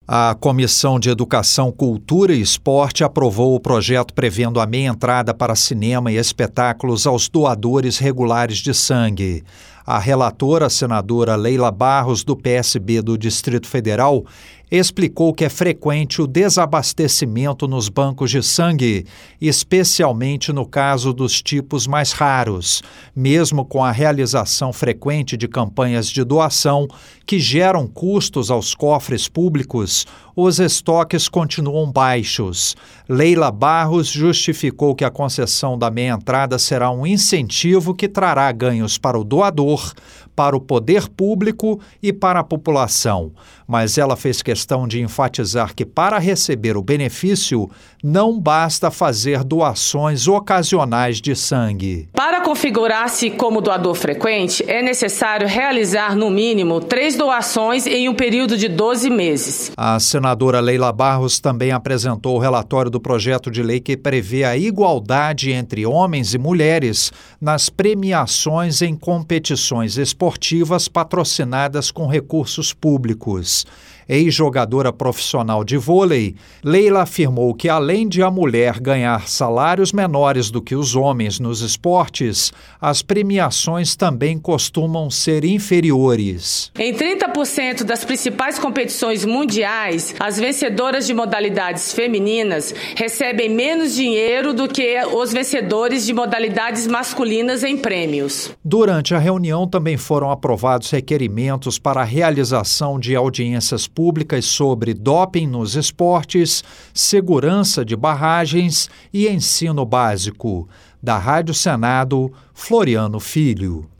A Comissão de Educação, Cultura e Esporte aprovou o projeto prevendo a meia entrada para cinema e espetáculos aos doadores regulares de sangue. A relatora, a senadora Leila Barros, do PSB do Distrito Federal, explicou que é frequente o desabastecimento nos bancos de sangue, especialmente no caso dos tipos mais raros, mesmo com a realização frequente de campanhas de doação que geram custos aos cofres públicos. Os estoques continuam baixos. Leila Barros justificou que a concessão da meia entrada será um incentivo que trará ganhos para o doador, para o poder público e para a população. Mas ela fez questão de enfatizar que, para receber o benefício, não basta fazer doações ocasionais de sangue. Para configurar-se como doador frequente, é necessário realizar, no mínimo, 3 doações em um período de 12 meses. A senadora Leila Barros também apresentou o relatório do projeto de lei que prevê a igualdade entre homens e mulheres nas premiações em competições esportivas patrocinadas com recursos públicos. Ex-jogadora profissional de vôlei, Leila afirmou que, além de a mulher ganhar salários menores do que os homens nos esportes, as premiações também costumam ser inferiores. Em 30% das principais competições mundiais, as vencedoras de modalidades femininas recebem menos dinheiro do que os vencedores de modalidades masculinas em prêmios. Durante a reunião também foram aprovados requerimentos para a realização de audiências públicas sobre doping nos esportes, segurança de barragens e ensino básico. Da Rádio Senado, Floriano Filho.